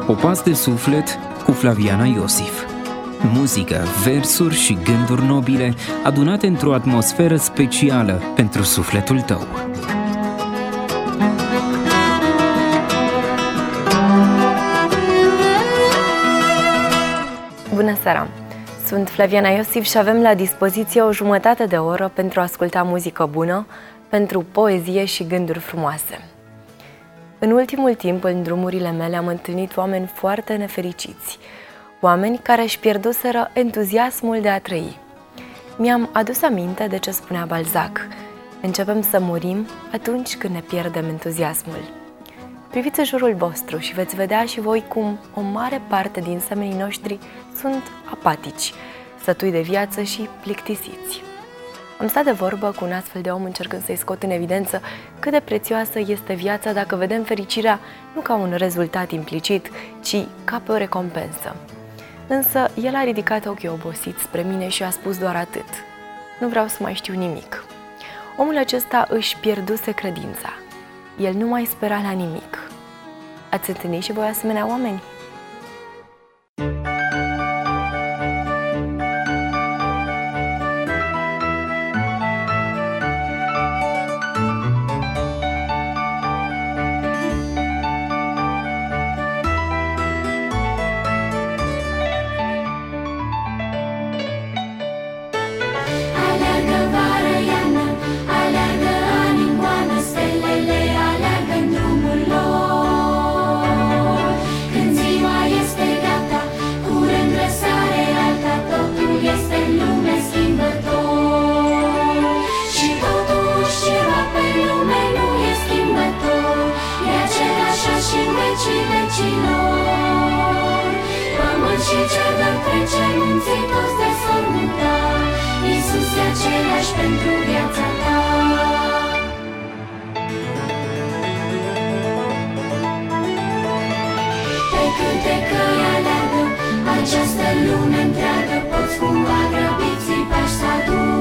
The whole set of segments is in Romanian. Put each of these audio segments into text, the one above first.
Popas de suflet cu Flaviana Iosif. Muzică, versuri și gânduri nobile adunate într-o atmosferă specială pentru sufletul tău. Bună seara! Sunt Flaviana Iosif și avem la dispoziție o jumătate de oră pentru a asculta muzică bună, pentru poezie și gânduri frumoase. În ultimul timp, în drumurile mele, am întâlnit oameni foarte nefericiți, oameni care își pierduseră entuziasmul de a trăi. Mi-am adus aminte de ce spunea Balzac: începem să murim atunci când ne pierdem entuziasmul. Priviți în jurul vostru și veți vedea și voi cum o mare parte din semenii noștri sunt apatici, sătui de viață și plictisiți. Am stat de vorbă cu un astfel de om încercând să-i scot în evidență cât de prețioasă este viața dacă vedem fericirea nu ca un rezultat implicit, ci ca pe o recompensă. Însă el a ridicat ochii obosiți spre mine și a spus doar atât: nu vreau să mai știu nimic. Omul acesta își pierduse credința. El nu mai spera la nimic. Ați întâlnit și voi asemenea oameni? Pentru viața ta. Pe câte căi aleargă această lume întreagă, poți cumva grăbiți-i pași să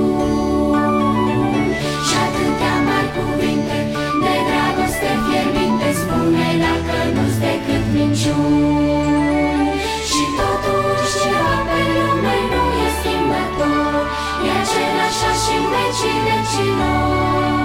adun. Și atâtea mari cuvinte de dragoste fierbinte spune dacă nu-s decât minciuni. Și totuși ceva pe lume nu e schimbător, e același și în vecii vecilor.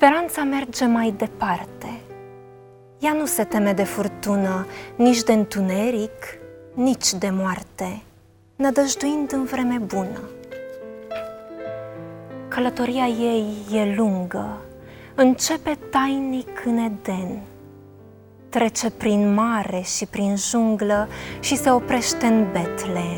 Speranța merge mai departe. Ea nu se teme de furtună, nici de întuneric, nici de moarte, nădăjduind în vreme bună. Călătoria ei e lungă, începe tainic în Eden, trece prin mare și prin junglă și se oprește în Betlehem.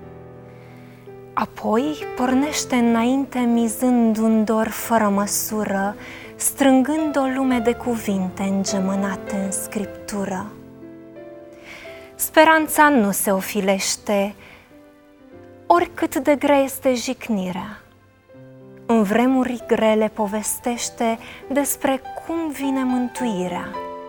Apoi pornește înainte mizând un dor fără măsură, strângând o lume de cuvinte îngemănate în scriptură. Speranța nu se ofilește, oricât de grea este jicnirea. În vremuri grele povestește despre cum vine mântuirea.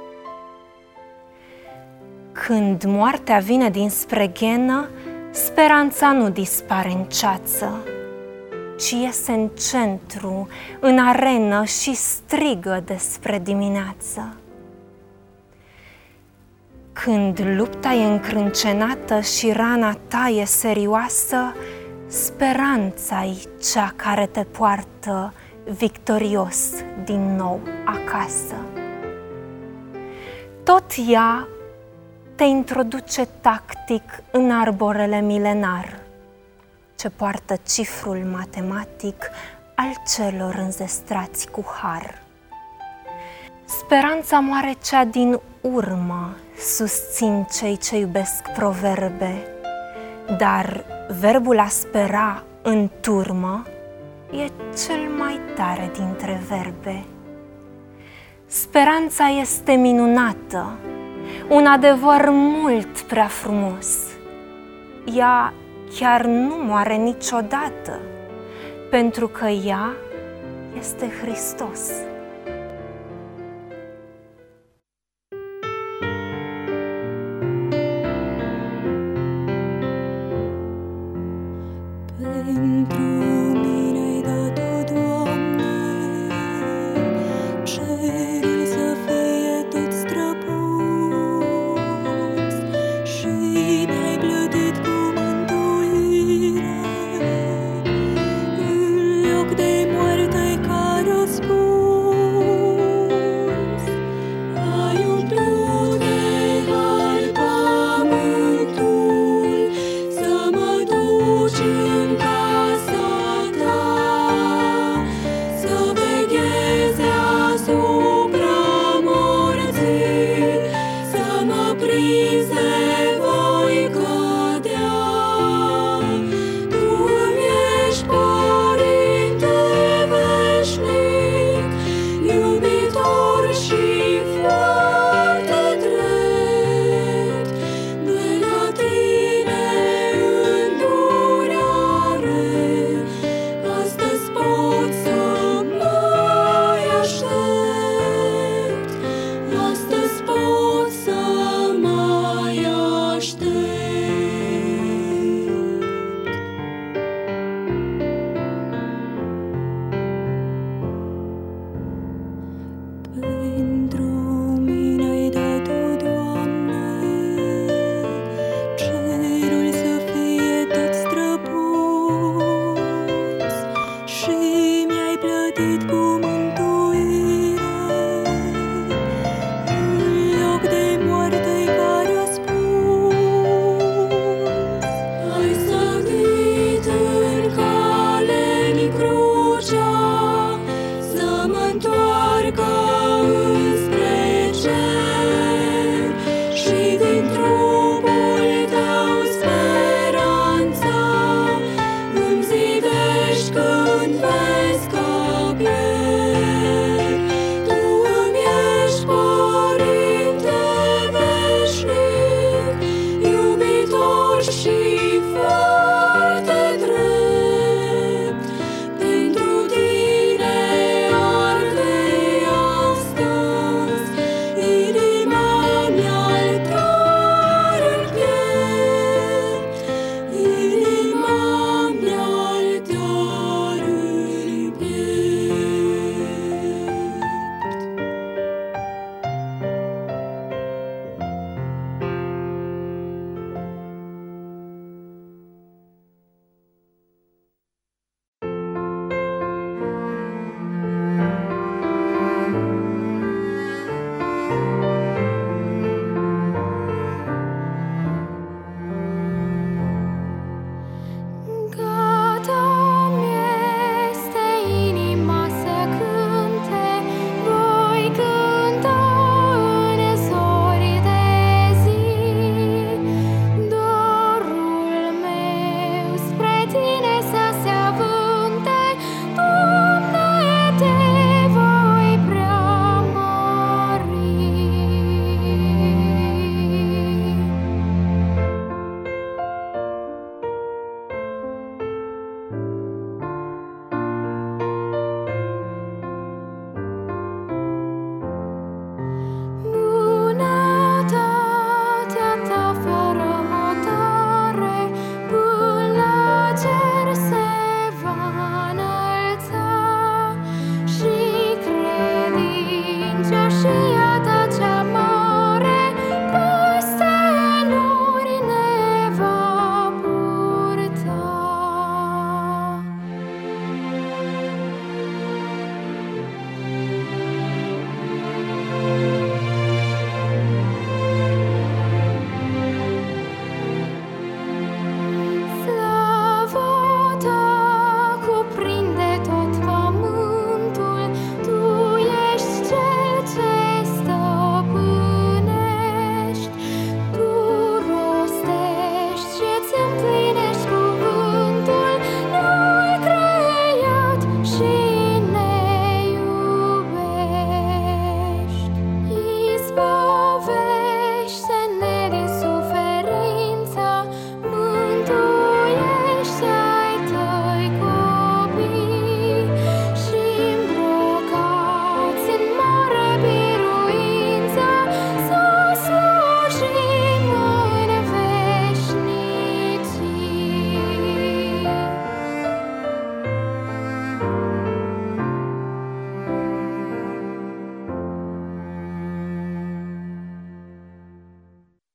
Când moartea vine dinspre ghenă, speranța nu dispare în ceață, ci iese în centru, în arenă și strigă despre dimineață. Când lupta e încrâncenată și rana ta e serioasă, speranța-i cea care te poartă victorios din nou acasă. Tot ea te introduce tactic în arborele milenar, ce poartă cifrul matematic al celor înzestrați cu har. Speranța moare cea din urmă, susțin cei ce iubesc proverbe, dar verbul a spera în turmă e cel mai tare dintre verbe. Speranța este minunată, un adevăr mult prea frumos. Ea chiar nu moare niciodată, pentru că ea este Hristos. Pentru mine ai dat-o, Doamne, cerul să fie tot străpus și mi-ai plătit cu mântuire în loc de moarte ca răspuns. Ai umplut de har pământul să mă duci în casa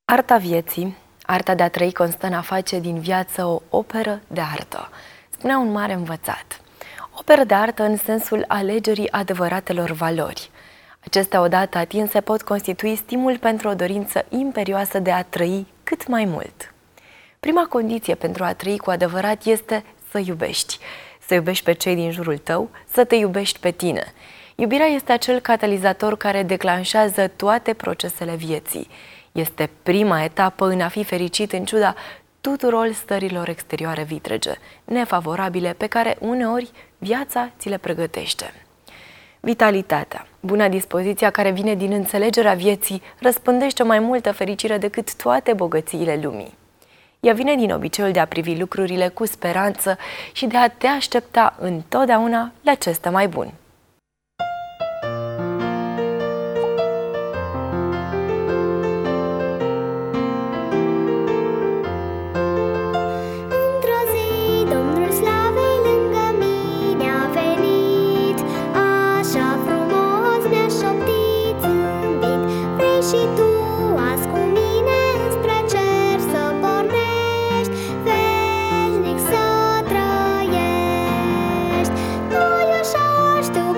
Arta vieții, arta de a trăi constă în a face din viață o operă de artă, spunea un mare învățat. Operă de artă în sensul alegerii adevăratelor valori. Acestea, odată atinse, pot constitui stimul pentru o dorință imperioasă de a trăi cât mai mult. Prima condiție pentru a trăi cu adevărat este să iubești. Să iubești pe cei din jurul tău, să te iubești pe tine. Iubirea este acel catalizator care declanșează toate procesele vieții. Este prima etapă în a fi fericit în ciuda tuturor stărilor exterioare vitrege, nefavorabile, pe care uneori viața ți le pregătește. Vitalitatea, buna dispoziția care vine din înțelegerea vieții, răspândește mai multă fericire decât toate bogățiile lumii. Ea vine din obiceiul de a privi lucrurile cu speranță și de a te aștepta întotdeauna la ce stă mai bun. Știu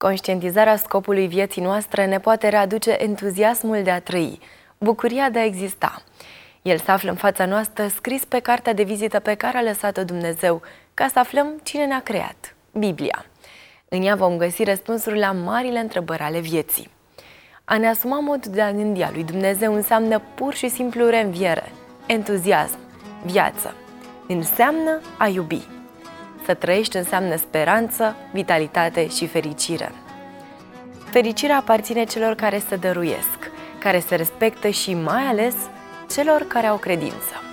Conștientizarea scopului vieții noastre ne poate readuce entuziasmul de a trăi, bucuria de a exista. El se află în fața noastră, scris pe cartea de vizită pe care a lăsat-o Dumnezeu, ca să aflăm cine ne-a creat, Biblia. În ea vom găsi răspunsuri la marile întrebări ale vieții. A ne asuma modul de a gândi a lui Dumnezeu înseamnă pur și simplu reînviere, entuziasm, viață. Înseamnă a iubi. Să trăiești înseamnă speranță, vitalitate și fericire. Fericirea aparține celor care se dăruiesc, care se respectă și mai ales celor care au credință.